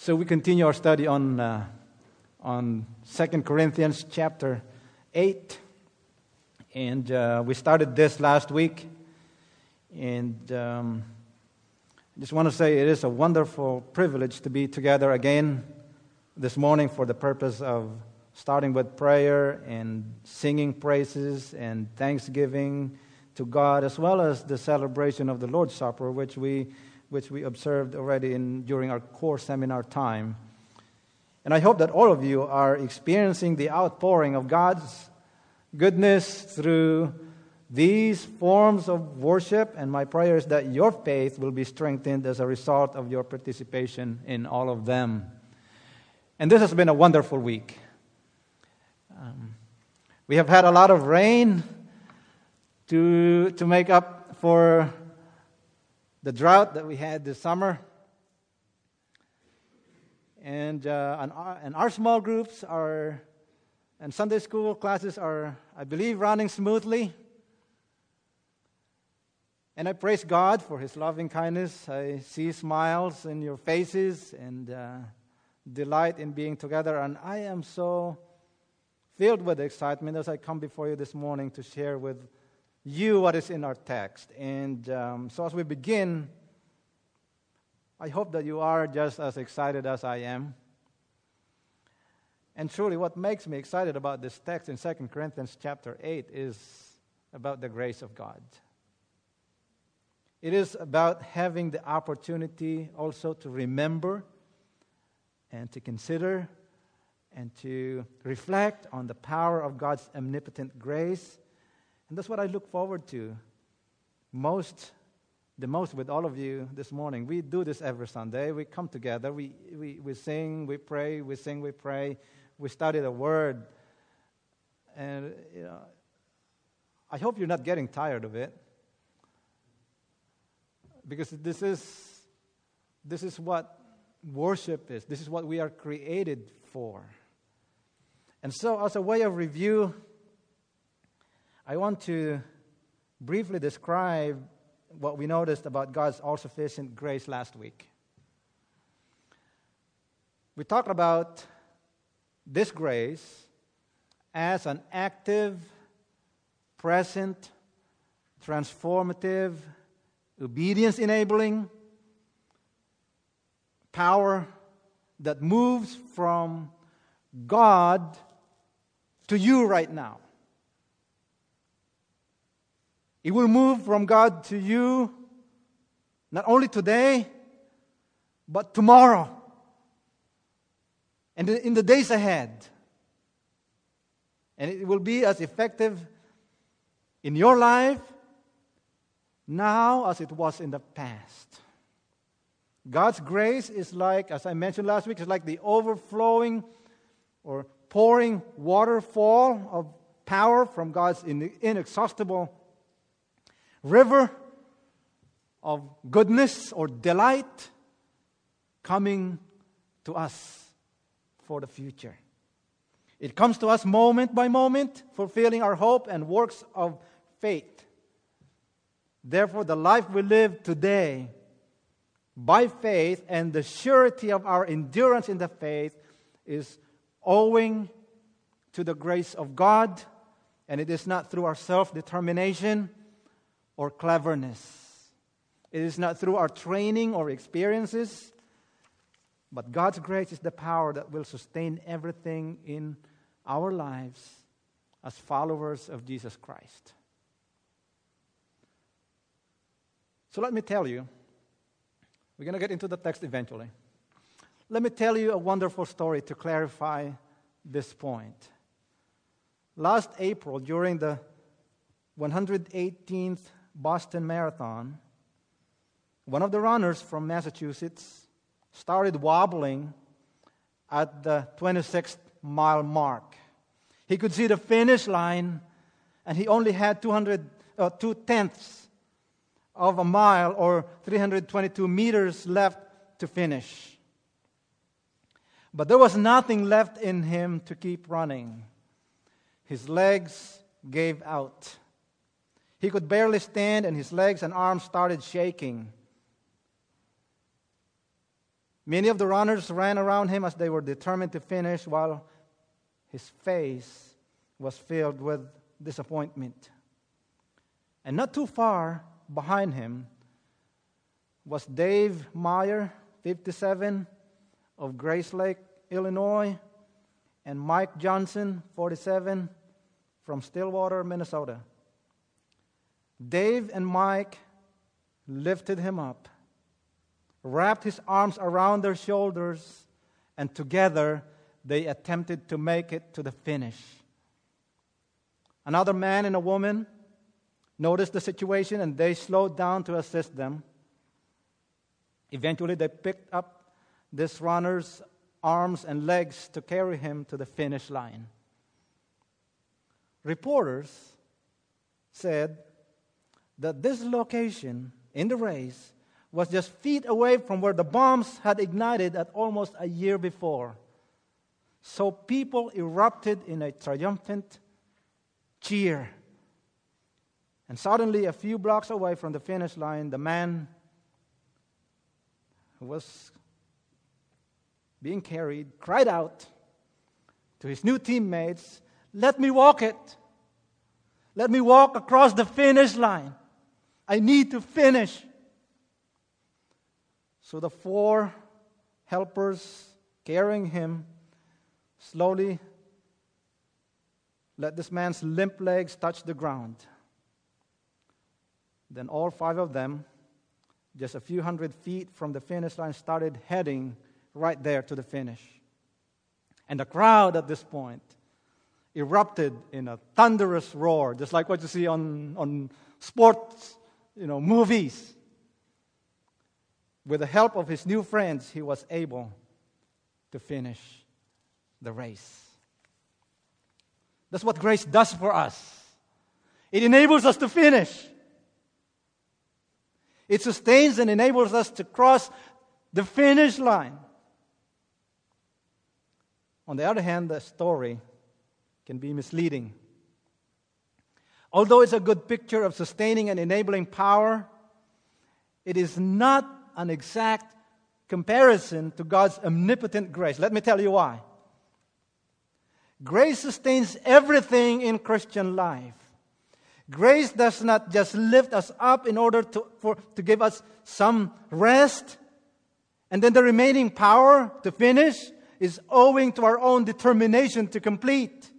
So we continue our study on 2 Corinthians chapter 8. And we started this last week. And I just want to say it is a wonderful privilege to be together again this morning for the purpose of starting with prayer and singing praises and thanksgiving to God, as well as the celebration of the Lord's Supper, which we observed already during our core seminar time. And I hope that all of you are experiencing the outpouring of God's goodness through these forms of worship, and my prayer is that your faith will be strengthened as a result of your participation in all of them. And this has been a wonderful week. We have had a lot of rain to make up for the drought that we had this summer. And our small groups and Sunday school classes are, I believe, running smoothly. And I praise God for His loving kindness. I see smiles in your faces and delight in being together. And I am so filled with excitement as I come before you this morning to share with you what is in our text. And so as we begin, I hope that you are just as excited as I am. And truly, what makes me excited about this text in 2 Corinthians chapter 8 is about the grace of God. It is about having the opportunity also to remember and to consider and to reflect on the power of God's omnipotent grace. And that's what I look forward to the most with all of you this morning. We do this every Sunday. We come together, we sing, we pray, we sing, we pray, we study the Word. And I hope you're not getting tired of it, because this is what worship is. This is what we are created for. And so as a way of review, I want to briefly describe what we noticed about God's all-sufficient grace last week. We talked about this grace as an active, present, transformative, obedience-enabling power that moves from God to you right now. It will move from God to you not only today, but tomorrow and in the days ahead. And it will be as effective in your life now as it was in the past. God's grace is like, as I mentioned last week, is like the overflowing or pouring waterfall of power from God's inexhaustible river of goodness or delight coming to us for the future. It comes to us moment by moment, fulfilling our hope and works of faith. Therefore, the life we live today by faith and the surety of our endurance in the faith is owing to the grace of God, and it is not through our self-determination or cleverness. It is not through our training or experiences, but God's grace is the power that will sustain everything in our lives as followers of Jesus Christ. So let me tell you, we're going to get into the text eventually. Let me tell you a wonderful story to clarify this point. Last April, during the 118th Boston Marathon, one of the runners from Massachusetts started wobbling at the 26th mile mark. He could see the finish line, and he only had 2/10 of a mile or 322 meters left to finish. But there was nothing left in him to keep running. His legs gave out. He could barely stand, and his legs and arms started shaking. Many of the runners ran around him as they were determined to finish, while his face was filled with disappointment. And not too far behind him was Dave Meyer, 57, of Grace Lake, Illinois, and Mike Johnson, 47, from Stillwater, Minnesota. Dave and Mike lifted him up, wrapped his arms around their shoulders, and together they attempted to make it to the finish. Another man and a woman noticed the situation, and they slowed down to assist them. Eventually, they picked up this runner's arms and legs to carry him to the finish line. Reporters said that this location in the race was just feet away from where the bombs had ignited at almost a year before. So people erupted in a triumphant cheer. And suddenly, a few blocks away from the finish line, the man who was being carried cried out to his new teammates, "Let me walk it. Let me walk across the finish line. I need to finish." So the 4 helpers carrying him slowly let this man's limp legs touch the ground. Then all 5 of them, just a few hundred feet from the finish line, started heading right there to the finish. And the crowd at this point erupted in a thunderous roar, just like what you see on sports, movies. With the help of his new friends, he was able to finish the race. That's what grace does for us. It enables us to finish. It sustains and enables us to cross the finish line. On the other hand, the story can be misleading. Although it's a good picture of sustaining and enabling power, it is not an exact comparison to God's omnipotent grace. Let me tell you why. Grace sustains everything in Christian life. Grace does not just lift us up in order to give us some rest, and then the remaining power to finish is owing to our own determination to complete.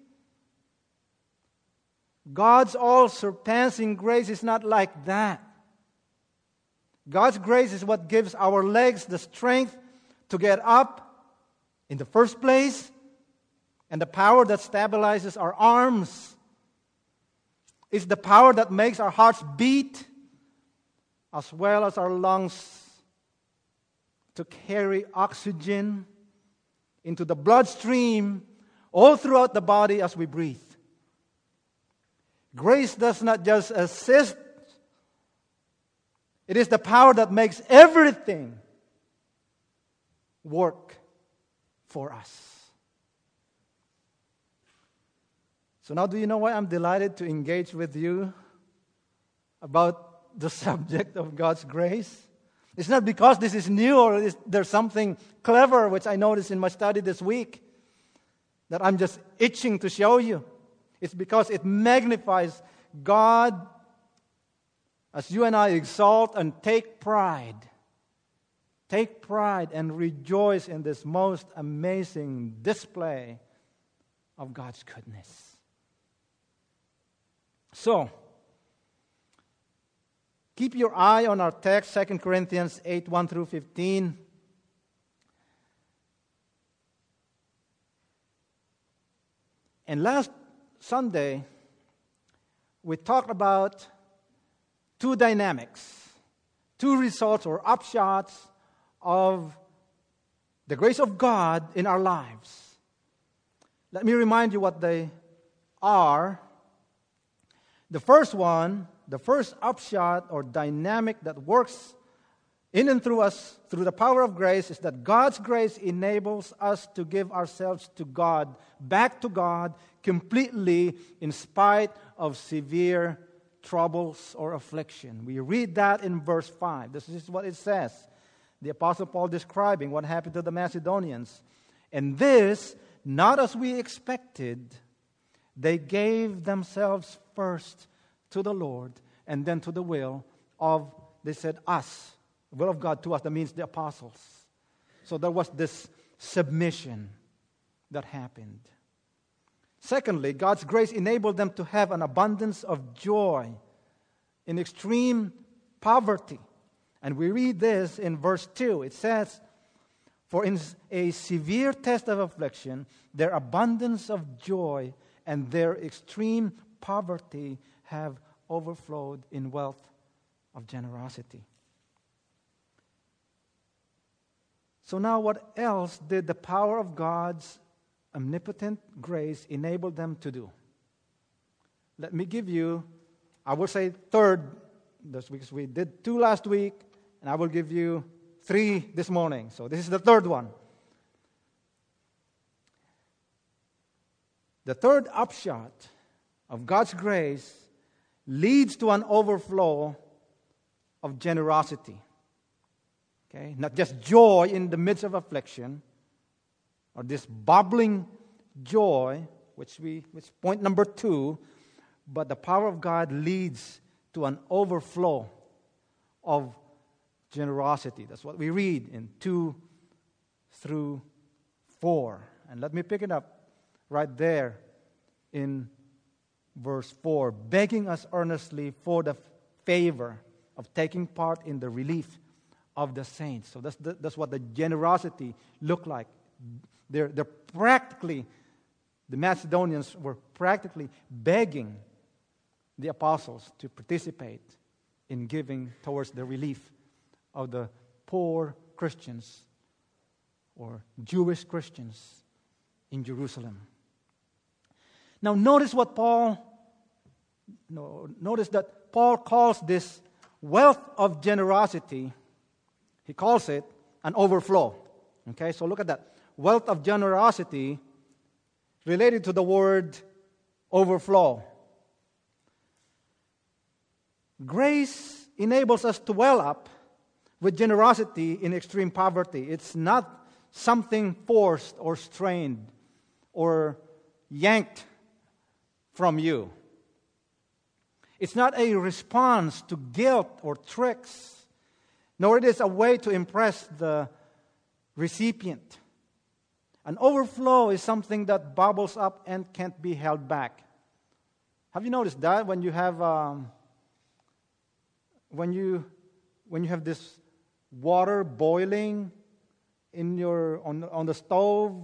God's all-surpassing grace is not like that. God's grace is what gives our legs the strength to get up in the first place, and the power that stabilizes our arms. It's the power that makes our hearts beat, as well as our lungs to carry oxygen into the bloodstream all throughout the body as we breathe. Grace does not just assist. It is the power that makes everything work for us. So now, do you know why I'm delighted to engage with you about the subject of God's grace? It's not because this is new or there's something clever which I noticed in my study this week that I'm just itching to show you. It's because it magnifies God as you and I exalt and take pride. Take pride and rejoice in this most amazing display of God's goodness. So, keep your eye on our text, 2 Corinthians 8, 1 through 15. And last Sunday, we talked about 2 dynamics, 2 results or upshots of the grace of God in our lives. Let me remind you what they are. The first one, the first upshot or dynamic that works in and through us through the power of grace is that God's grace enables us to give ourselves to God, back to God, completely in spite of severe troubles or affliction. We read that in verse 5. This is what it says. the Apostle Paul describing what happened to the Macedonians. And this, not as we expected, they gave themselves first to the Lord and then to the will of, they said, us. The will of God to us, that means the apostles. So there was this submission that happened. Secondly, God's grace enabled them to have an abundance of joy in extreme poverty. And we read this in verse 2. It says, "For in a severe test of affliction, their abundance of joy and their extreme poverty have overflowed in wealth of generosity." So now what else did the power of God's omnipotent grace enable them to do? Let me give you, I will say third, because we did 2 last week, and I will give you 3 this morning. So this is the third one. The third upshot of God's grace leads to an overflow of generosity. Okay? Not just joy in the midst of affliction, or this bubbling joy, which point number 2, but the power of God leads to an overflow of generosity. That's what we read in 2 through 4. And let me pick it up right there in verse 4, begging us earnestly for the favor of taking part in the relief of the saints. So that's what the generosity looked like. They're practically, the Macedonians were practically begging the apostles to participate in giving towards the relief of the poor Christians or Jewish Christians in Jerusalem. Now notice that Paul calls this wealth of generosity, he calls it an overflow. Okay, so look at that. Wealth of generosity related to the word overflow. Grace enables us to well up with generosity in extreme poverty. It's not something forced or strained or yanked from you. It's not a response to guilt or tricks, nor it is a way to impress the recipient. An overflow is something that bubbles up and can't be held back. Have you noticed that when you have when you have this water boiling in on the stove,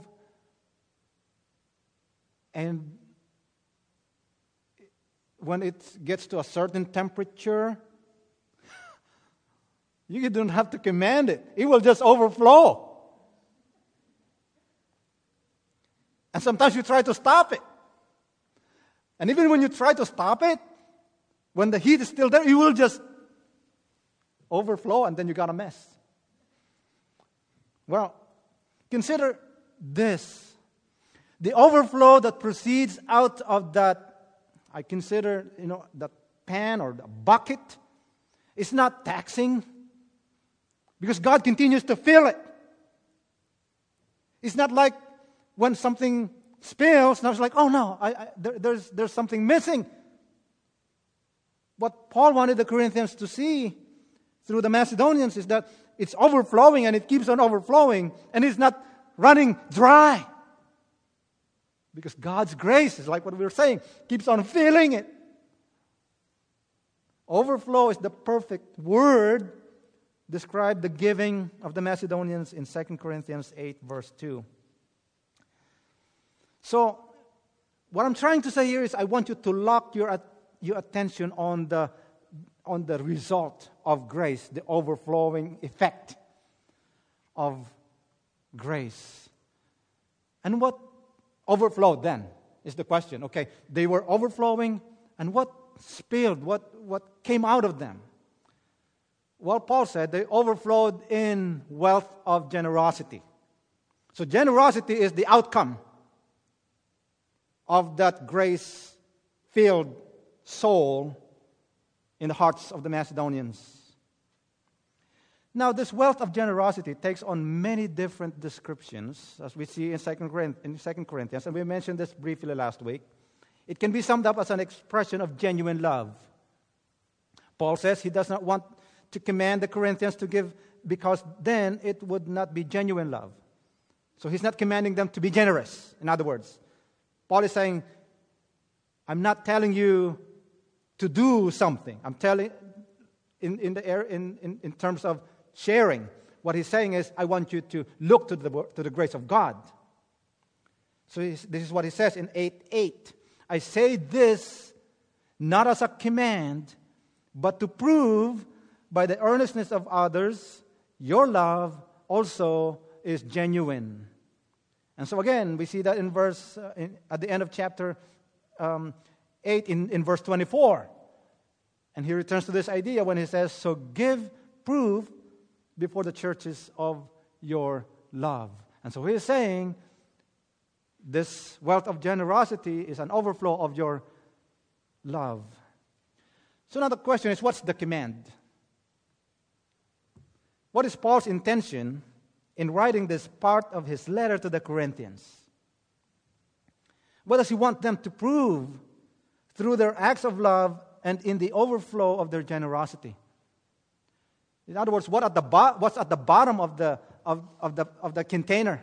and when it gets to a certain temperature, you don't have to command it. It will just overflow. And sometimes you try to stop it. And even when you try to stop it, when the heat is still there, it will just overflow, and then you got a mess. Well, consider this. The overflow that proceeds out of that, I consider, that pan or the bucket, is not taxing, because God continues to fill it. It's not like when something spills, now it's like, oh no, there's something missing. What Paul wanted the Corinthians to see through the Macedonians is that it's overflowing, and it keeps on overflowing, and it's not running dry. Because God's grace is like what we were saying, keeps on filling it. Overflow is the perfect word describe the giving of the Macedonians in 2 Corinthians 8, verse 2. So, what I'm trying to say here is I want you to lock your attention on the result of grace, the overflowing effect of grace. And what overflowed then is the question. Okay, they were overflowing, and what spilled, what came out of them? Well, Paul said they overflowed in wealth of generosity. So generosity is the outcome of that grace-filled soul in the hearts of the Macedonians. Now, this wealth of generosity takes on many different descriptions, as we see in 2 Corinthians, and we mentioned this briefly last week. It can be summed up as an expression of genuine love. Paul says he does not want to command the Corinthians to give because then it would not be genuine love. So he's not commanding them to be generous, in other words. Paul is saying, I'm not telling you to do something. I'm telling in terms of sharing. What he's saying is, I want you to look to the grace of God. So this is what he says in 8:8. I say this not as a command, but to prove by the earnestness of others, your love also is genuine. And so again, we see that in at the end of chapter 8 in verse 24. And he returns to this idea when he says, so give proof before the churches of your love. And so he is saying, this wealth of generosity is an overflow of your love. So now the question is, what's the command? What is Paul's intention in writing this part of his letter to the Corinthians? What does he want them to prove through their acts of love and in the overflow of their generosity? In other words, what's at the bottom of the container?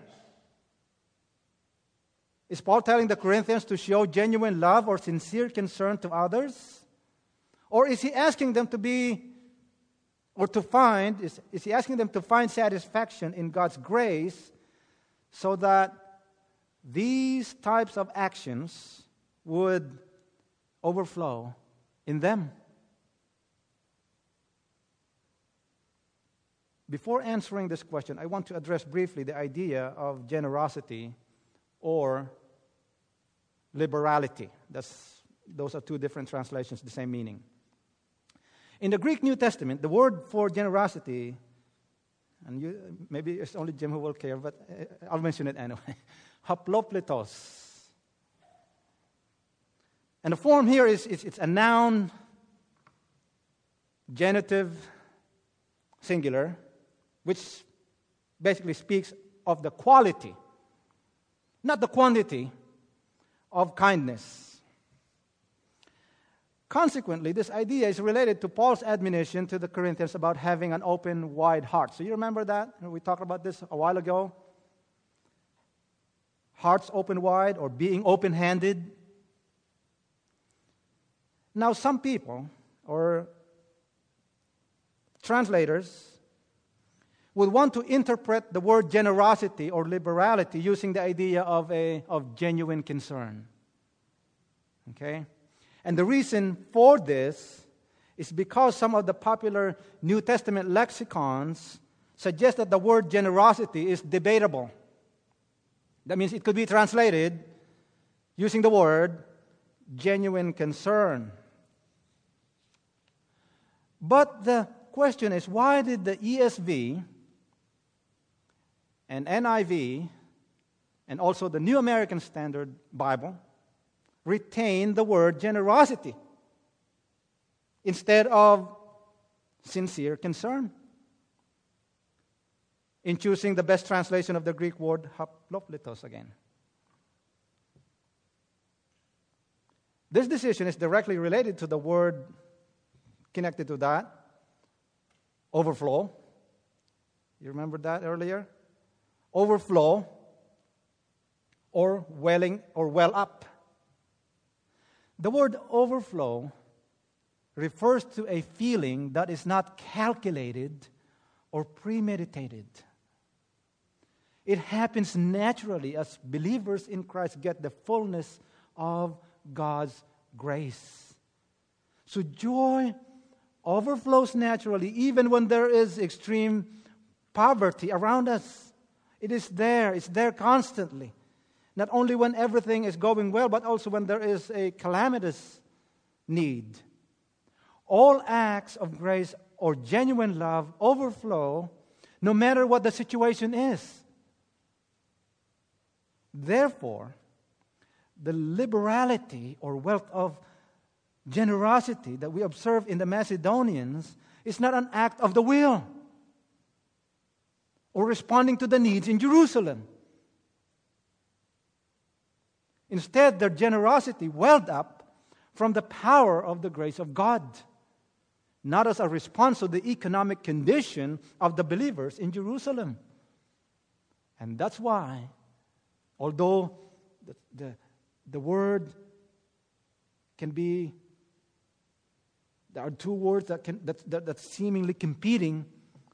Is Paul telling the Corinthians to show genuine love or sincere concern to others? Or is he asking them is he asking them to find satisfaction in God's grace so that these types of actions would overflow in them? Before answering this question, I want to address briefly the idea of generosity or liberality. Those are two different translations, the same meaning. In the Greek New Testament, the word for generosity, and maybe it's only Jim who will care, but I'll mention it anyway. Haplopletos. And the form here it's a noun, genitive, singular, which basically speaks of the quality, not the quantity, of kindness. Consequently, this idea is related to Paul's admonition to the Corinthians about having an open, wide heart. So you remember that? We talked about this a while ago. Hearts open wide or being open-handed. Now, some people or translators would want to interpret the word generosity or liberality using the idea of genuine concern. Okay? And the reason for this is because some of the popular New Testament lexicons suggest that the word generosity is debatable. That means it could be translated using the word genuine concern. But the question is, why did the ESV and NIV and also the New American Standard Bible retain the word generosity instead of sincere concern in choosing the best translation of the Greek word haplopletos again? This decision is directly related to the word connected to that, overflow. You remember that earlier? Overflow or welling or well up. The word overflow refers to a feeling that is not calculated or premeditated. It happens naturally as believers in Christ get the fullness of God's grace. So joy overflows naturally even when there is extreme poverty around us. It is there. It's there constantly. Not only when everything is going well, but also when there is a calamitous need. All acts of grace or genuine love overflow no matter what the situation is. Therefore, the liberality or wealth of generosity that we observe in the Macedonians is not an act of the will. or responding to the needs in Jerusalem. Instead, their generosity welled up from the power of the grace of God, not as a response to the economic condition of the believers in Jerusalem. And that's why, although the word can be, there are two words that's seemingly competing,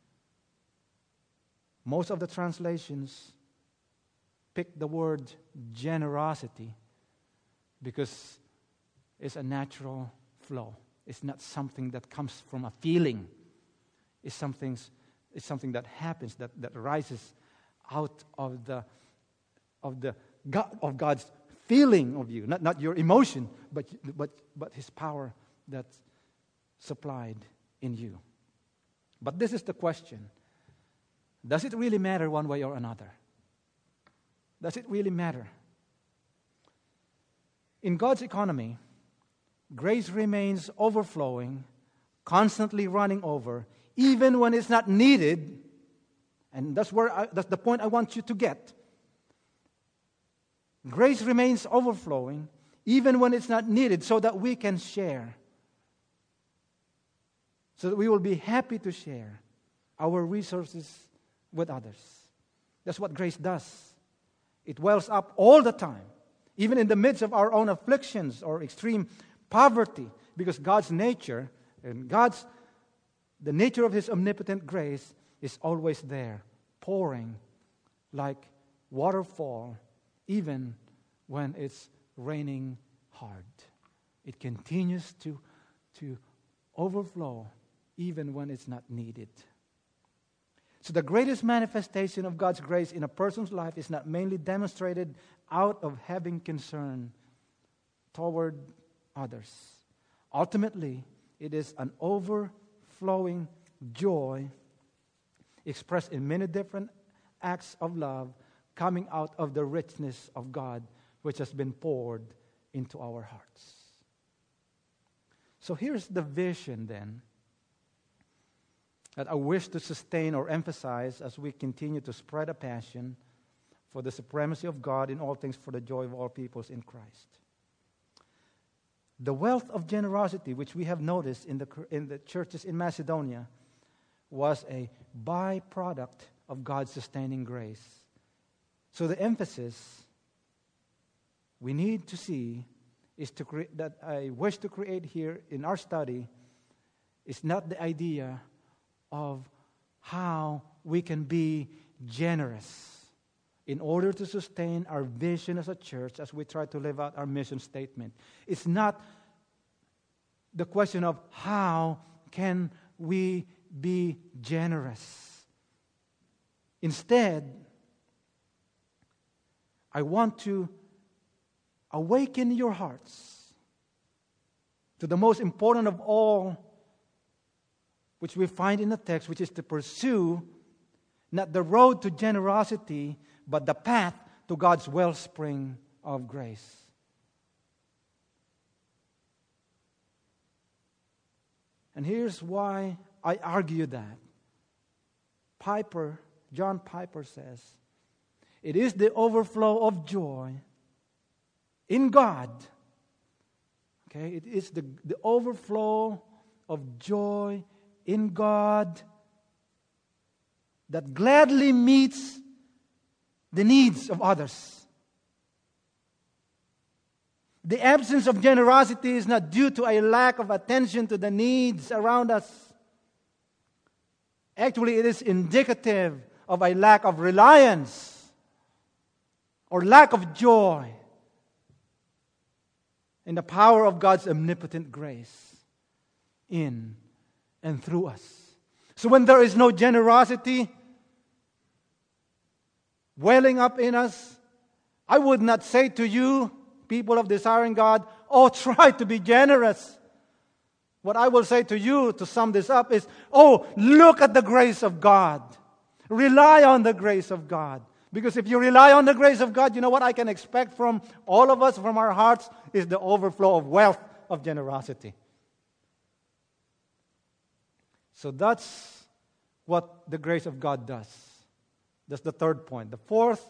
most of the translations pick the word generosity because it's a natural flow. It's not something that comes from a feeling. It's something that happens, that rises out of God's feeling of you, not your emotion, but His power that's supplied in you. But this is the question: does it really matter one way or another? Does it really matter? In God's economy, grace remains overflowing, constantly running over, even when it's not needed. And that's the point I want you to get. Grace remains overflowing, even when it's not needed, so that we can share. So that we will be happy to share our resources with others. That's what grace does. It wells up all the time, even in the midst of our own afflictions or extreme poverty, because God's nature and the nature of His omnipotent grace is always there, pouring like waterfall, even when it's raining hard. It continues to overflow, even when it's not needed. So the greatest manifestation of God's grace in a person's life is not mainly demonstrated out of having concern toward others. Ultimately, it is an overflowing joy expressed in many different acts of love coming out of the richness of God, which has been poured into our hearts. So here's the vision then that I wish to sustain or emphasize as we continue to spread a passion for the supremacy of God in all things for the joy of all peoples in Christ. The wealth of generosity which we have noticed in the churches in Macedonia was a byproduct of God's sustaining grace. So the emphasis we need to see is that I wish to create here in our study is not the idea of how we can be generous in order to sustain our vision as a church as we try to live out our mission statement. It's not the question of how can we be generous. Instead, I want to awaken your hearts to the most important of all, which we find in the text, which is to pursue not the road to generosity, but the path to God's wellspring of grace. And here's why I argue that. John Piper says, it is the overflow of joy in God. Okay, it is the overflow of joy in God that gladly meets the needs of others. The absence of generosity is not due to a lack of attention to the needs around us. Actually, it is indicative of a lack of reliance or lack of joy in the power of God's omnipotent grace in and through us. So when there is no generosity welling up in us, I would not say to you, people of desiring God, oh, try to be generous. What I will say to you to sum this up is, oh, look at the grace of God. Rely on the grace of God. Because if you rely on the grace of God, you know what I can expect from all of us, from our hearts, is the overflow of wealth of generosity. So that's what the grace of God does. That's the third point. The fourth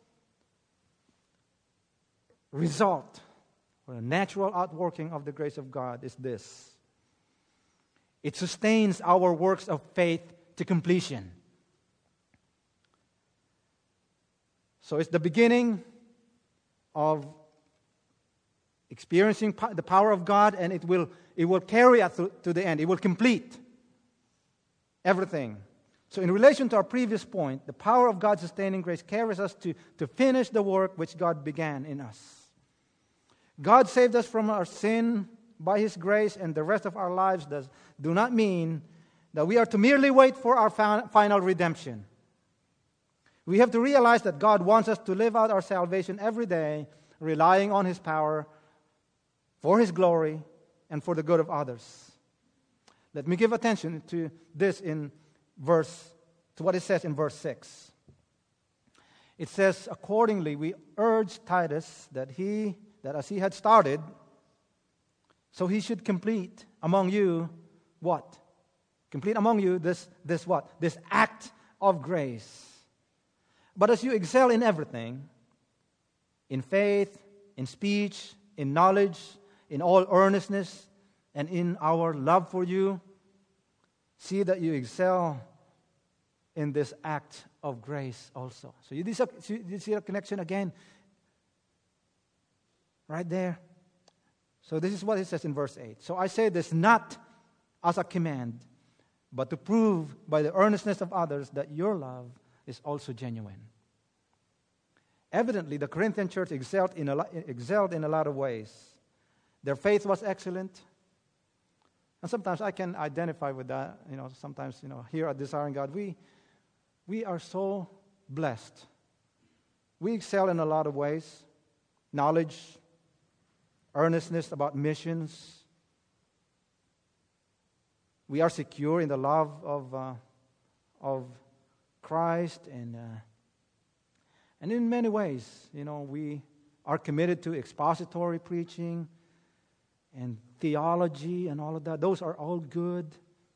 result, or a natural outworking of the grace of God, is this: it sustains our works of faith to completion. So it's the beginning of experiencing the power of God, and it will carry us to the end. It will complete everything. So in relation to our previous point, the power of God's sustaining grace carries us to finish the work which God began in us. God saved us from our sin by His grace, and the rest of our lives do not mean that we are to merely wait for our final redemption. We have to realize that God wants us to live out our salvation every day, relying on His power for His glory and for the good of others. Let me give attention to this to what it says in verse 6. It says, accordingly, we urge Titus that as he had started, so he should complete among you what? Complete among you this what? This act of grace. But as you excel in everything, in faith, in speech, in knowledge, in all earnestness, and in our love for you, see that you excel in this act of grace also. So you see a connection again right there. So this is what it says in verse 8. So I say this not as a command, but to prove by the earnestness of others that your love is also genuine. Evidently, the Corinthian church excelled in a lot of ways. Their faith was excellent. And sometimes I can identify with that. Sometimes, here at Desiring God, we are so blessed. We excel in a lot of ways. Knowledge, earnestness about missions. We are secure in the love of Christ, and in many ways, we are committed to expository preaching and theology and all of that. Those are all good.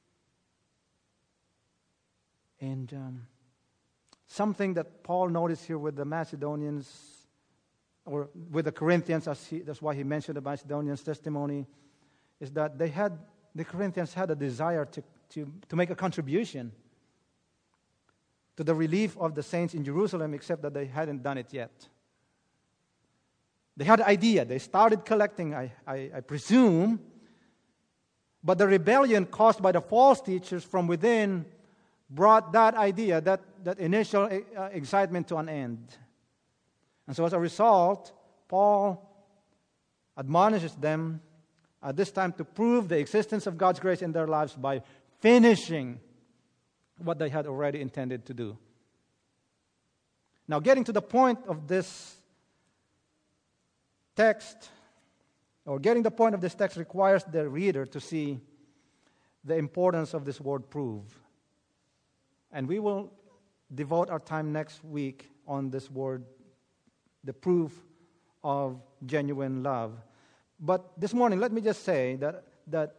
And something that Paul noticed here with the Macedonians, or with the Corinthians, that's why he mentioned the Macedonians' testimony, is that the Corinthians had a desire to make a contribution to the relief of the saints in Jerusalem, except that they hadn't done it yet. They had an idea. They started collecting, I presume, but the rebellion caused by the false teachers from within brought that idea, that initial excitement to an end. And so as a result, Paul admonishes them at this time to prove the existence of God's grace in their lives by finishing what they had already intended to do. Now, getting to the point of this text, requires the reader to see the importance of this word prove. And we will devote our time next week on this word, the proof of genuine love. But this morning, let me just say that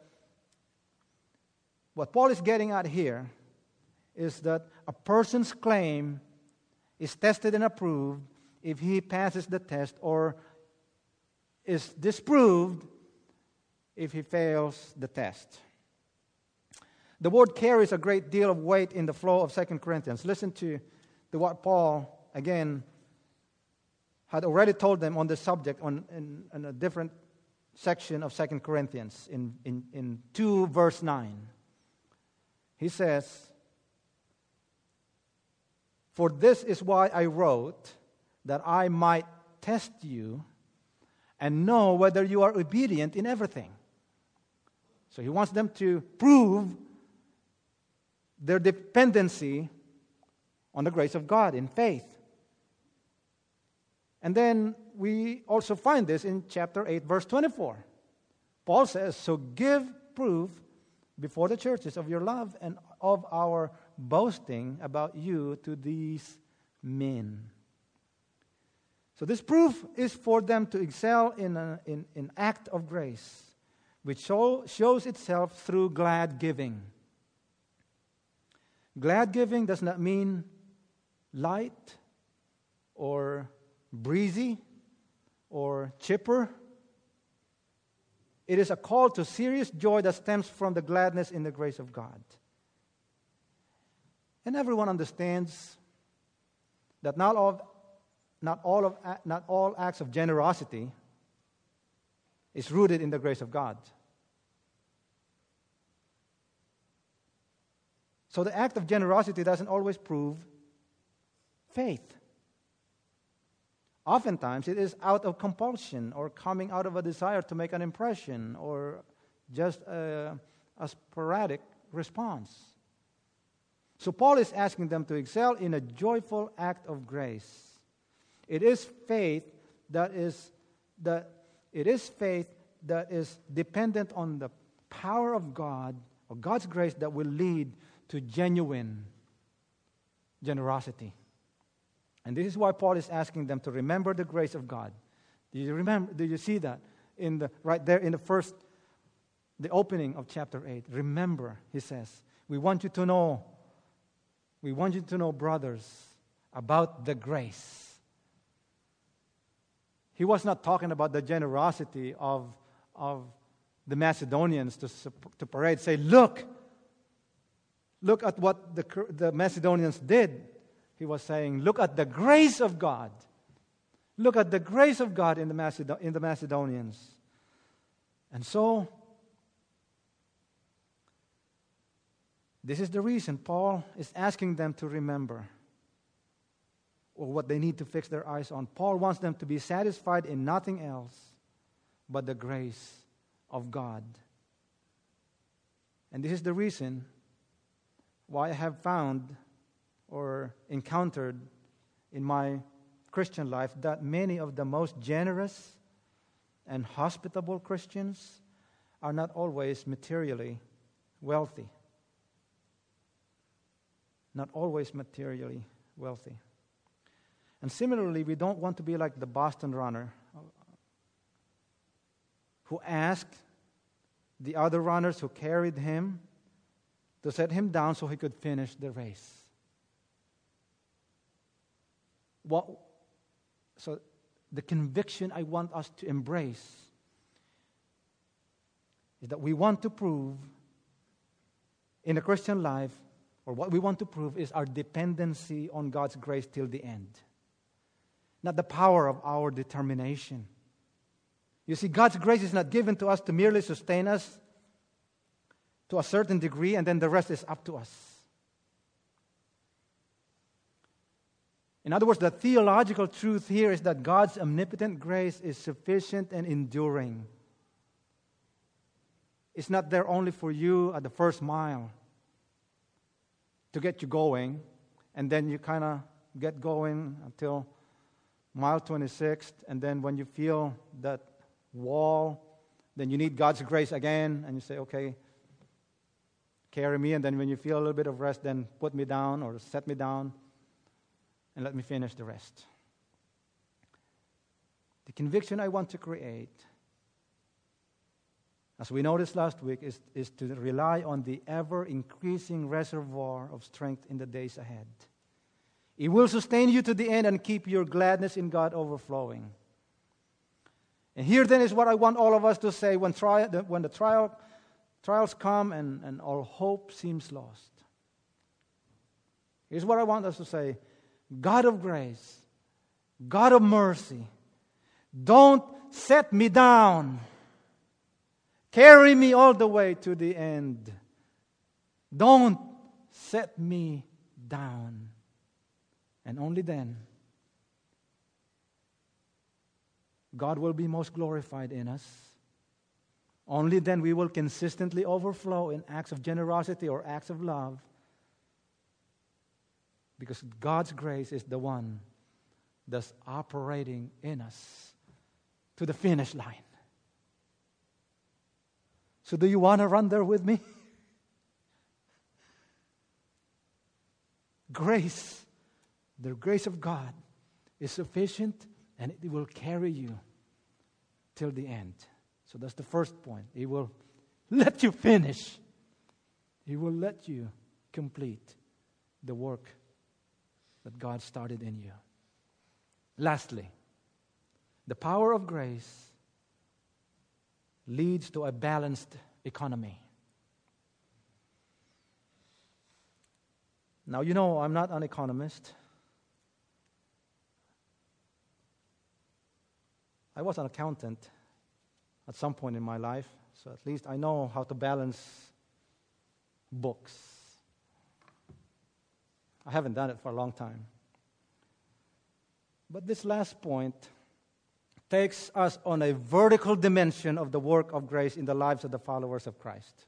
what Paul is getting at here is that a person's claim is tested and approved if he passes the test, or is disproved if he fails the test. The word carries a great deal of weight in the flow of 2 Corinthians. Listen to what Paul, again, had already told them on this subject in a different section of 2 Corinthians, in 2 verse 9. He says, "For this is why I wrote, that I might test you and know whether you are obedient in everything." So he wants them to prove their dependency on the grace of God in faith. And then we also find this in chapter 8, verse 24. Paul says, "So give proof before the churches of your love and of our boasting about you to these men." So this proof is for them to excel in an act of grace, which shows itself through glad giving. Glad giving does not mean light or breezy or chipper. It is a call to serious joy that stems from the gladness in the grace of God. And everyone understands that not all acts of generosity is rooted in the grace of God. So the act of generosity doesn't always prove faith. Oftentimes, it is out of compulsion or coming out of a desire to make an impression or just a sporadic response. So Paul is asking them to excel in a joyful act of grace. It is faith that is dependent on the power of God or God's grace that will lead to genuine generosity. And this is why Paul is asking them to remember the grace of God. Do you remember? Do you see that right there in the opening of chapter 8? Remember, he says, we want you to know, brothers, about the grace. He was not talking about the generosity of the Macedonians to parade, say, look at what the Macedonians did. He was saying, look at the grace of God. Look at the grace of God in the Macedonians. And so, this is the reason Paul is asking them to remember, or what they need to fix their eyes on. Paul wants them to be satisfied in nothing else but the grace of God. And this is the reason why I have found or encountered in my Christian life that many of the most generous and hospitable Christians are not always materially wealthy. Not always materially wealthy. And similarly, we don't want to be like the Boston runner who asked the other runners who carried him to set him down so he could finish the race. So the conviction I want us to embrace is that we want to prove in the Christian life, or what we want to prove is our dependency on God's grace till the end. Not the power of our determination. You see, God's grace is not given to us to merely sustain us to a certain degree, and then the rest is up to us. In other words, the theological truth here is that God's omnipotent grace is sufficient and enduring. It's not there only for you at the first mile to get you going, and then you kind of get going until mile 26, and then when you feel that wall, then you need God's grace again, and you say, okay, carry me, and then when you feel a little bit of rest, then put me down or set me down and let me finish the rest. The conviction I want to create, as we noticed last week, is to rely on the ever-increasing reservoir of strength in the days ahead. It will sustain you to the end and keep your gladness in God overflowing. And here then is what I want all of us to say when the trials come and all hope seems lost. Here's what I want us to say. God of grace, God of mercy, don't set me down. Carry me all the way to the end. Don't set me down. And only then, God will be most glorified in us. Only then we will consistently overflow in acts of generosity or acts of love. Because God's grace is the one that's operating in us to the finish line. So do you want to run there with me? Grace, the grace of God is sufficient and it will carry you till the end. So that's the first point. He will let you finish. He will let you complete the work that God started in you. Lastly, the power of grace leads to a balanced economy. Now, you know, I'm not an economist. I was an accountant at some point in my life, so at least I know how to balance books. I haven't done it for a long time. But this last point takes us on a vertical dimension of the work of grace in the lives of the followers of Christ.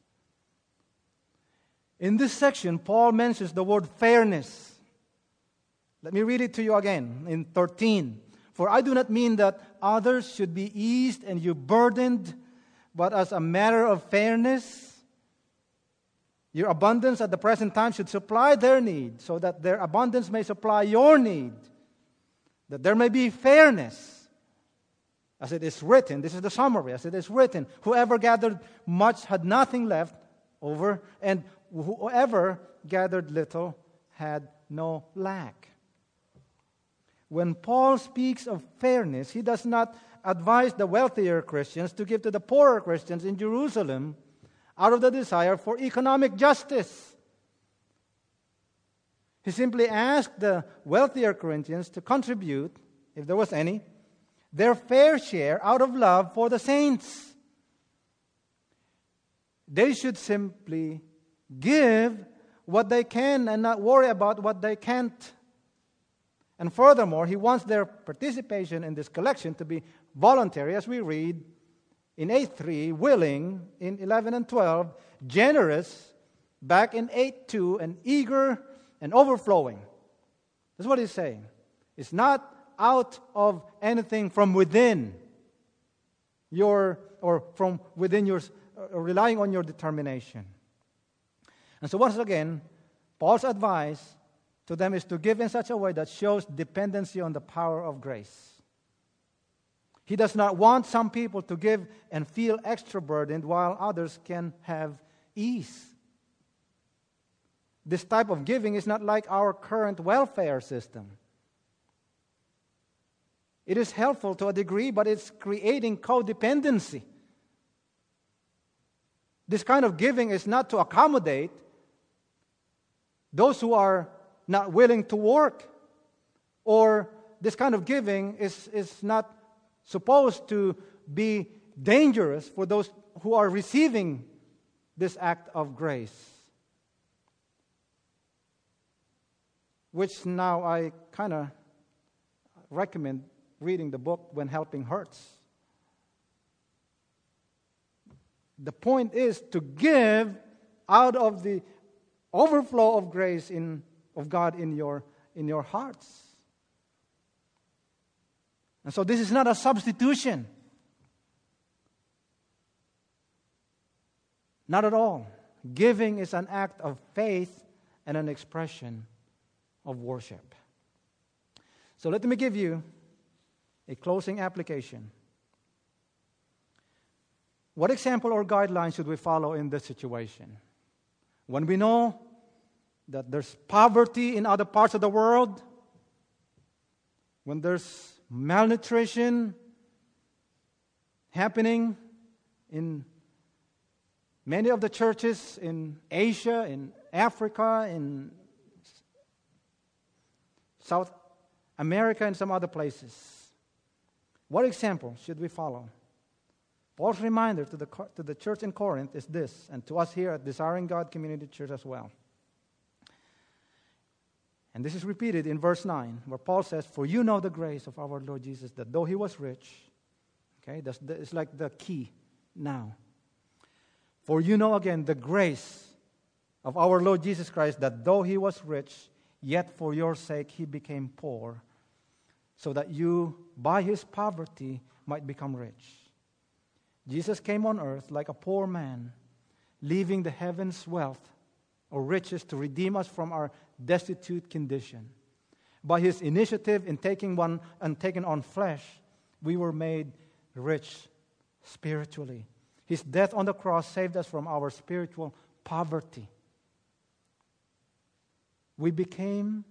In this section, Paul mentions the word fairness. Let me read it to you again in 13. For I do not mean that others should be eased and you burdened, but as a matter of fairness, your abundance at the present time should supply their need, so that their abundance may supply your need, that there may be fairness. As it is written, this is the summary, as it is written, whoever gathered much had nothing left over, and whoever gathered little had no lack. When Paul speaks of fairness, he does not advise the wealthier Christians to give to the poorer Christians in Jerusalem out of the desire for economic justice. He simply asked the wealthier Corinthians to contribute, if there was any, their fair share out of love for the saints. They should simply give what they can and not worry about what they can't. And furthermore, he wants their participation in this collection to be voluntary, as we read in 8:3, willing in 11 and 12, generous back in 8:2, and eager and overflowing. That's what he's saying. It's not out of anything from within relying on your determination. And so once again, Paul's advice to them is to give in such a way that shows dependency on the power of grace. He does not want some people to give and feel extra burdened while others can have ease. This type of giving is not like our current welfare system. It is helpful to a degree, but it's creating codependency. This kind of giving is not to accommodate those who are not willing to work. Or this kind of giving is not supposed to be dangerous for those who are receiving this act of grace. Which now I kind of recommend reading the book When Helping Hurts. The point is to give out of the overflow of grace of God in your hearts. And so this is not a substitution. Not at all. Giving is an act of faith and an expression of worship. So let me give you a closing application. What example or guideline should we follow in this situation? When we know that there's poverty in other parts of the world, when there's malnutrition happening in many of the churches in Asia, in Africa, in South America, and some other places. What example should we follow? Paul's reminder to the church in Corinth is this, and to us here at Desiring God Community Church as well. And this is repeated in verse 9, where Paul says, "For you know the grace of our Lord Jesus, that though he was rich," okay, it's like the key now. "For you know again the grace of our Lord Jesus Christ, that though he was rich, yet for your sake he became poor, so that you, by his poverty, might become rich. Jesus came on earth like a poor man, leaving the heavens' wealth or riches to redeem us from our destitute condition. By his initiative in taking on flesh, we were made rich spiritually. His death on the cross saved us from our spiritual poverty. We became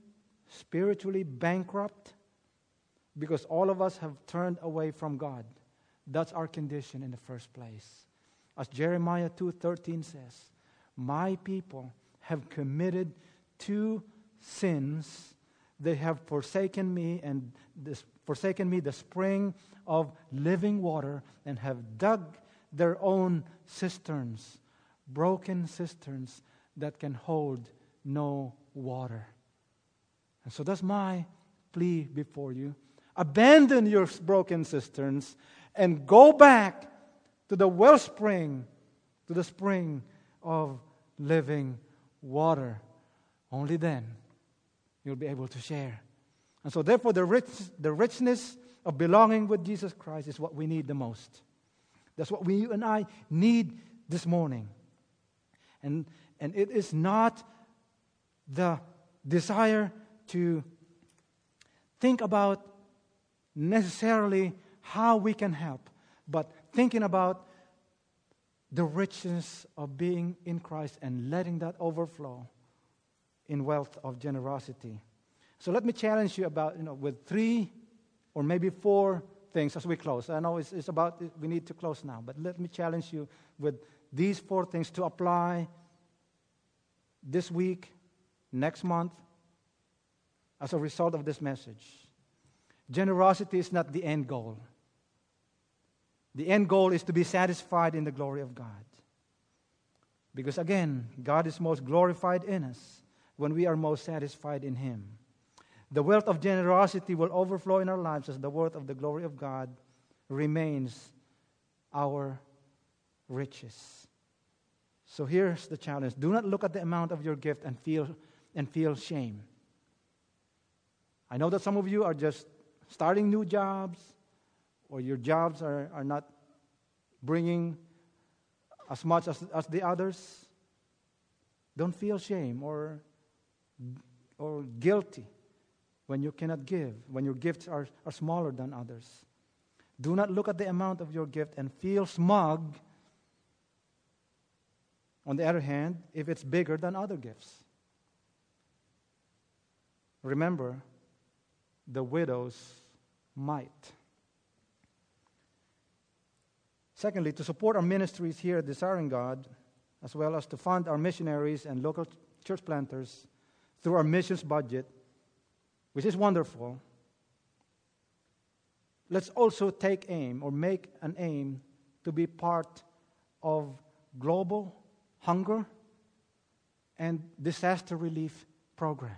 spiritually bankrupt because all of us have turned away from God. That's our condition in the first place. As Jeremiah 2:13 says, my people have committed two sins. They have forsaken me and forsaken me, the spring of living water, and have dug their own cisterns, broken cisterns that can hold no water. And so that's my plea before you. Abandon your broken cisterns and go back to the wellspring, to the spring of living water. Only then you'll be able to share. And so therefore the richness of belonging with Jesus Christ is what we need the most. That's what you and I need this morning. And it is not the desire to think about necessarily how we can help, but thinking about the richness of being in Christ and letting that overflow in wealth of generosity. So let me challenge you about, with 3 or maybe 4 things as we close. I know it's about, we need to close now, but let me challenge you with these 4 things to apply this week, next month, as a result of this message. Generosity is not the end goal. The end goal is to be satisfied in the glory of God. Because again, God is most glorified in us when we are most satisfied in Him. The wealth of generosity will overflow in our lives as the wealth of the glory of God remains our riches. So here's the challenge. Do not look at the amount of your gift and feel shame. I know that some of you are just starting new jobs, or your jobs are not bringing as much as the others. Don't feel shame or guilty when you cannot give, when your gifts are smaller than others. Do not look at the amount of your gift and feel smug, on the other hand, if it's bigger than other gifts. Remember, the widow's mite. Secondly, to support our ministries here at Desiring God, as well as to fund our missionaries and local church planters through our missions budget, which is wonderful, let's also make an aim to be part of global hunger and disaster relief program.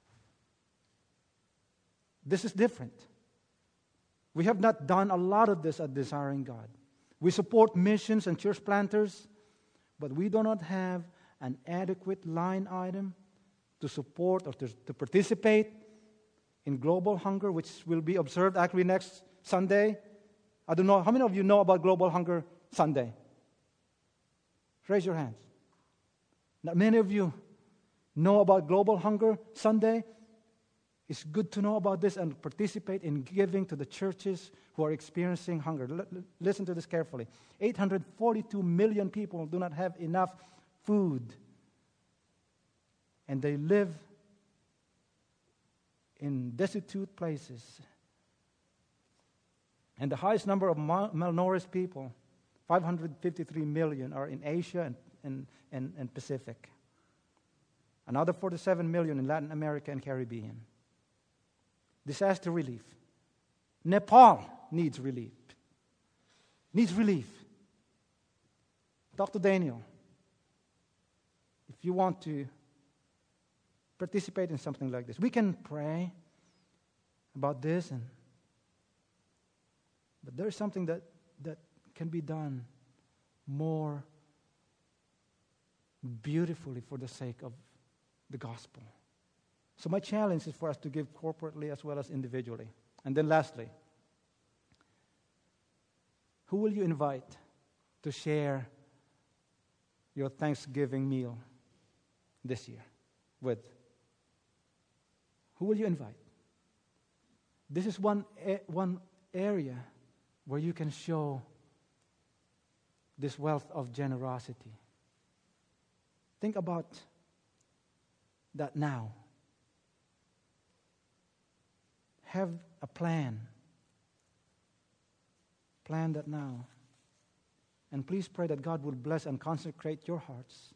This is different. We have not done a lot of this at Desiring God. We support missions and church planters, but we do not have an adequate line item to support or to participate in global hunger, which will be observed actually next Sunday. I don't know, how many of you know about Global Hunger Sunday? Raise your hands. Not many of you know about Global Hunger Sunday. It's good to know about this and participate in giving to the churches who are experiencing hunger. Listen to this carefully. 842 million people do not have enough food, and they live in destitute places. And the highest number of malnourished people, 553 million, are in Asia and Pacific. Another 47 million in Latin America and Caribbean. Disaster relief. Nepal needs relief. Needs relief. Talk to Daniel. If you want to participate in something like this, we can pray about this, but there is something that can be done more beautifully for the sake of the gospel. So my challenge is for us to give corporately as well as individually. And then lastly, who will you invite to share your Thanksgiving meal this year with? Who will you invite? This is one area where you can show this wealth of generosity. Think about that now. have a plan. Plan that now. And please pray that God will bless and consecrate your hearts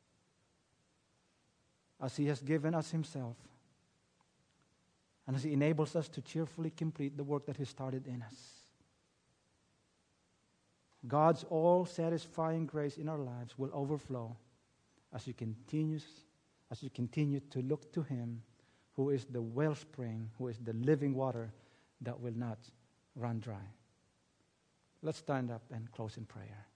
as He has given us Himself, and as He enables us to cheerfully complete the work that He started in us. God's all-satisfying grace in our lives will overflow as you continue to look to Him, who is the wellspring, who is the living water that will not run dry. Let's stand up and close in prayer.